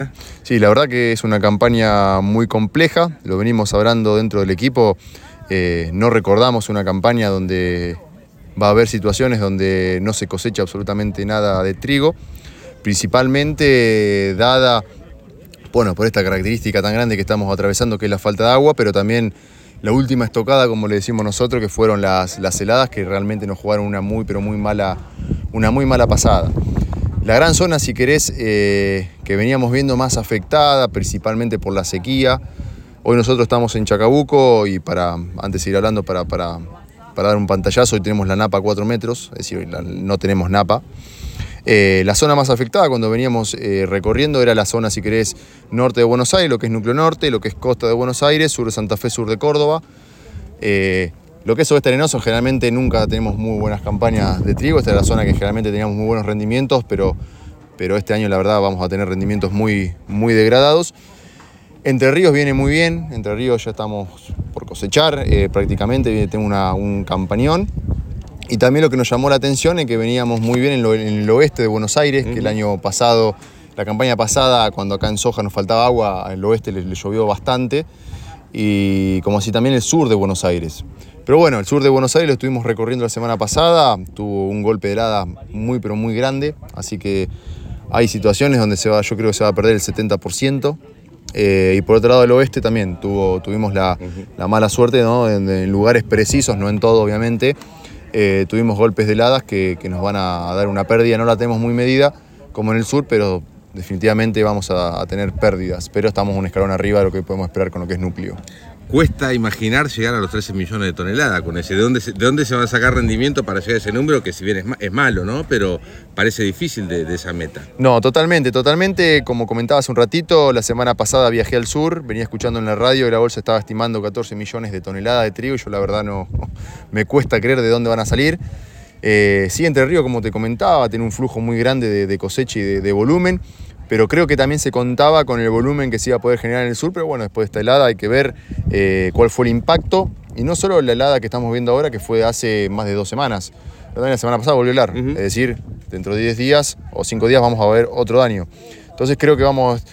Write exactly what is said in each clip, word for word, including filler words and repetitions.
Sí, la verdad que es una campaña muy compleja, lo venimos hablando dentro del equipo, eh, no recordamos una campaña donde va a haber situaciones donde no se cosecha absolutamente nada de trigo, principalmente dada, bueno, por esta característica tan grande que estamos atravesando, que es la falta de agua, pero también la última estocada, como le decimos nosotros, que fueron las, las heladas, que realmente nos jugaron una muy, pero muy mala, una muy mala pasada. La gran zona, si querés, eh, que veníamos viendo más afectada, principalmente por la sequía. Hoy nosotros estamos en Chacabuco y para, antes de ir hablando, para, para, para dar un pantallazo, hoy tenemos la napa a cuatro metros, es decir, la, no tenemos napa. Eh, la zona más afectada cuando veníamos eh, recorriendo era la zona, si querés, norte de Buenos Aires, lo que es núcleo norte, lo que es costa de Buenos Aires, sur de Santa Fe, sur de Córdoba. Eh, Lo que es oeste arenoso, generalmente nunca tenemos muy buenas campañas de trigo. Esta es la zona que generalmente teníamos muy buenos rendimientos, pero, pero este año la verdad vamos a tener rendimientos muy, muy degradados. Entre Ríos viene muy bien, Entre Ríos ya estamos por cosechar, eh, prácticamente tengo una, un campañón. Y también lo que nos llamó la atención es que veníamos muy bien en, lo, en el oeste de Buenos Aires, uh-huh. que el año pasado, la campaña pasada, cuando acá en soja nos faltaba agua, el oeste le, le llovió bastante. Y como así también el sur de Buenos Aires. Pero bueno, el sur de Buenos Aires lo estuvimos recorriendo la semana pasada, tuvo un golpe de helada muy pero muy grande, así que hay situaciones donde se va, yo creo que se va a perder el setenta por ciento. Eh, y por otro lado el oeste también tuvo, tuvimos la, uh-huh. la mala suerte, ¿no? en, en lugares precisos, no en todo obviamente, eh, tuvimos golpes de heladas que, que nos van a dar una pérdida, no la tenemos muy medida como en el sur, pero definitivamente vamos a, a tener pérdidas, pero estamos un escalón arriba de lo que podemos esperar con lo que es núcleo. Cuesta imaginar llegar a los trece millones de toneladas con ese. ¿De dónde, se, ¿De dónde se va a sacar rendimiento para llegar a ese número? Que si bien es, ma es malo, ¿no? Pero parece difícil de, de esa meta. No, totalmente, totalmente. Como comentaba hace un ratito, la semana pasada viajé al sur, venía escuchando en la radio que la bolsa estaba estimando catorce millones de toneladas de trigo y yo la verdad no, me cuesta creer de dónde van a salir. Eh, sí, Entre Ríos, como te comentaba, tiene un flujo muy grande de, de cosecha y de, de volumen. Pero creo que también se contaba con el volumen que se iba a poder generar en el sur, pero bueno, después de esta helada hay que ver eh, cuál fue el impacto, y no solo la helada que estamos viendo ahora, que fue hace más de dos semanas, la semana pasada volvió a helar, uh-huh. es decir, dentro de diez días o cinco días vamos a ver otro daño. Entonces creo que vamos,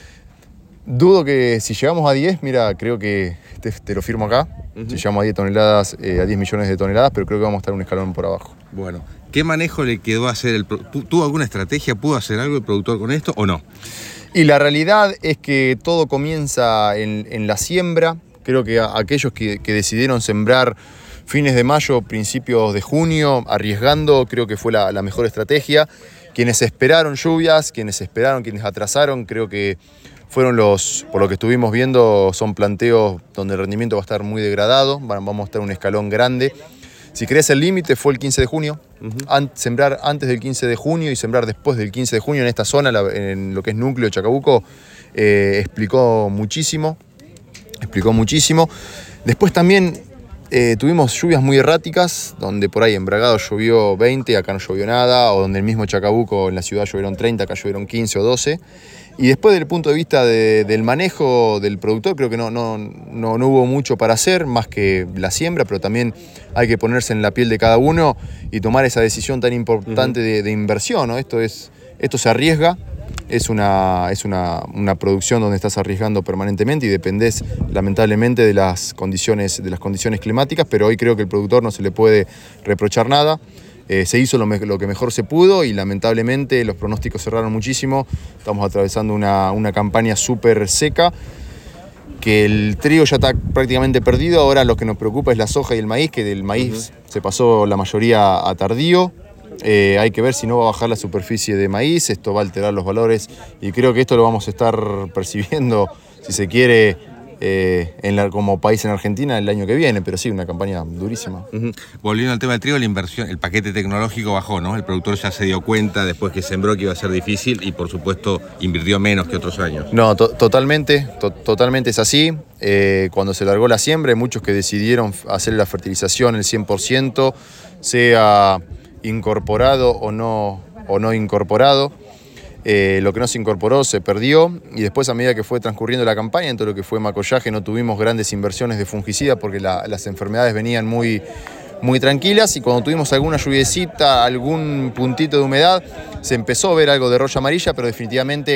dudo que si llegamos a diez, mira, creo que te, te lo firmo acá, uh-huh. si llegamos a diez toneladas, eh, a diez millones de toneladas, pero creo que vamos a estar un escalón por abajo. Bueno. ¿Qué manejo le quedó a hacer? El, ¿Tuvo alguna estrategia? ¿Pudo hacer algo el productor con esto o no? Y la realidad es que todo comienza en, en la siembra. Creo que a, aquellos que, que decidieron sembrar fines de mayo, principios de junio, arriesgando, creo que fue la, la mejor estrategia. Quienes esperaron lluvias, quienes esperaron, quienes atrasaron, creo que fueron los, por lo que estuvimos viendo, son planteos donde el rendimiento va a estar muy degradado, vamos a estar en un escalón grande. Si querés, el límite fue el quince de junio, uh-huh. An sembrar antes del quince de junio y sembrar después del quince de junio en esta zona, la, en lo que es núcleo Chacabuco, eh, explicó muchísimo, explicó muchísimo. Después también eh, tuvimos lluvias muy erráticas, donde por ahí en Bragado llovió veinte, acá no llovió nada, o donde el mismo Chacabuco en la ciudad llovieron treinta, acá llovieron quince o doce. Y después del punto de vista de, del manejo del productor, creo que no, no, no, no hubo mucho para hacer, más que la siembra, pero también hay que ponerse en la piel de cada uno y tomar esa decisión tan importante uh-huh. de, de inversión, ¿no? Esto, es, esto se arriesga, es, una, es una, una producción donde estás arriesgando permanentemente y dependés lamentablemente de las condiciones, de las condiciones climáticas, pero hoy creo que el productor no se le puede reprochar nada. Eh, se hizo lo, lo que mejor se pudo y lamentablemente los pronósticos cerraron muchísimo. Estamos atravesando una, una campaña súper seca, que el trigo ya está prácticamente perdido. Ahora lo que nos preocupa es la soja y el maíz, que del maíz uh-huh. se pasó la mayoría a tardío. Eh, hay que ver si no va a bajar la superficie de maíz, esto va a alterar los valores y creo que esto lo vamos a estar percibiendo, si se quiere, Eh, en la, como país en Argentina el año que viene, pero sí, una campaña durísima. Uh-huh. Volviendo al tema del trigo, la inversión, el paquete tecnológico bajó, ¿no? El productor ya se dio cuenta después que sembró que iba a ser difícil y por supuesto invirtió menos que otros años. No, to totalmente, to totalmente es así. Eh, cuando se largó la siembra hay muchos que decidieron hacer la fertilización el cien por ciento, sea incorporado o no, o no incorporado. Eh, lo que no se incorporó se perdió y después a medida que fue transcurriendo la campaña, en todo lo que fue macollaje, no tuvimos grandes inversiones de fungicida porque la, las enfermedades venían muy, muy tranquilas y cuando tuvimos alguna lluviecita, algún puntito de humedad, se empezó a ver algo de roya amarilla, pero definitivamente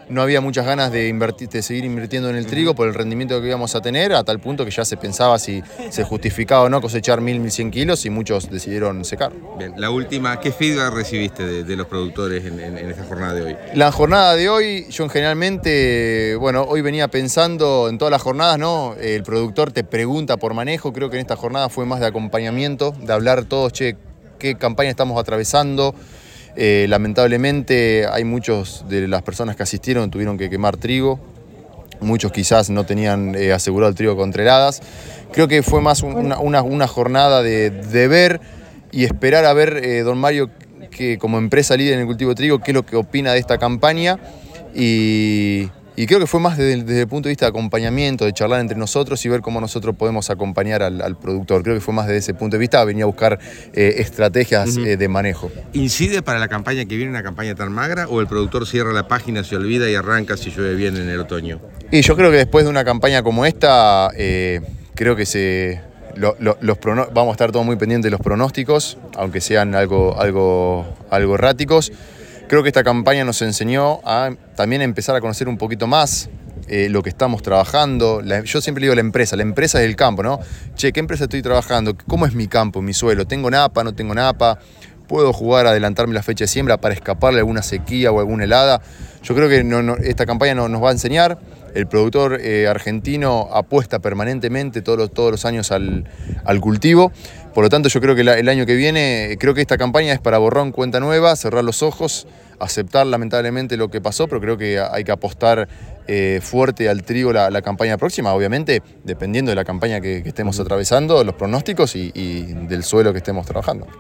no había muchas ganas de, invertir, de seguir invirtiendo en el trigo por el rendimiento que íbamos a tener, a tal punto que ya se pensaba si se justificaba o no cosechar mil, mil cien kilos y muchos decidieron secar. Bien, la última, ¿qué feedback recibiste de, de los productores en, en, en esta jornada de hoy? La jornada de hoy, yo generalmente, bueno, hoy venía pensando en todas las jornadas, ¿no? El productor te pregunta por manejo, creo que en esta jornada fue más de acompañamiento, de hablar todos, che, qué campaña estamos atravesando. Eh, lamentablemente hay muchos de las personas que asistieron tuvieron que quemar trigo, muchos quizás no tenían eh, asegurado el trigo contra heladas. Creo que fue más una, una, una jornada de, de ver y esperar a ver, eh, don Mario, que como empresa líder en el cultivo de trigo, qué es lo que opina de esta campaña y, y creo que fue más desde, desde el punto de vista de acompañamiento, de charlar entre nosotros y ver cómo nosotros podemos acompañar al, al productor. Creo que fue más desde ese punto de vista, venía a buscar eh, estrategias uh-huh. eh, de manejo. ¿Incide para la campaña que viene una campaña tan magra o el productor cierra la página, se olvida y arranca si llueve bien en el otoño? Y yo creo que después de una campaña como esta, eh, creo que se... Lo, lo, los prono- vamos a estar todos muy pendientes de los pronósticos, aunque sean algo, algo, algo erráticos. Creo que esta campaña nos enseñó a también empezar a conocer un poquito más eh, lo que estamos trabajando. La, yo siempre digo la empresa, la empresa es el campo, ¿no? Che, ¿qué empresa estoy trabajando? ¿Cómo es mi campo, mi suelo? ¿Tengo napa, no tengo napa? ¿Puedo jugar a adelantarme la fecha de siembra para escaparle a alguna sequía o alguna helada? Yo creo que no, no, esta campaña no, nos va a enseñar. El productor eh, argentino apuesta permanentemente todos los, todos los años al, al cultivo. Por lo tanto, yo creo que la, el año que viene, creo que esta campaña es para borrón, cuenta nueva, cerrar los ojos, aceptar lamentablemente lo que pasó, pero creo que hay que apostar eh, fuerte al trigo la, la campaña próxima, obviamente, dependiendo de la campaña que, que estemos atravesando, los pronósticos y, y del suelo que estemos trabajando.